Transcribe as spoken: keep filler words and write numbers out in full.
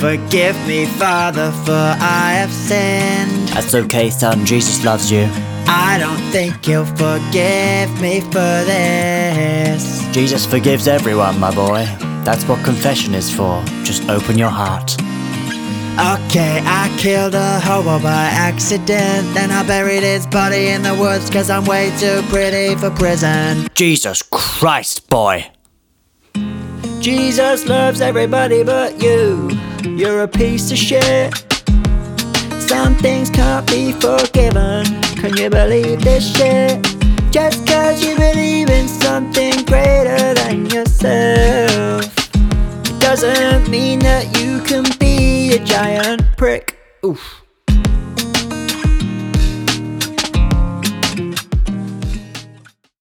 Forgive me, Father, for I have sinned. That's okay, son, Jesus loves you. I don't think you'll forgive me for this. Jesus forgives everyone, my boy. That's what confession is for. Just open your heart. Okay, I killed a hobo by accident. Then I buried his body in the woods, cause I'm way too pretty for prison. Jesus Christ, boy. Jesus loves everybody but you. You're a piece of shit. Some things can't be forgiven. Can you believe this shit? Just cause you believe in something greater than yourself, it doesn't mean that you can be a giant prick. Oof.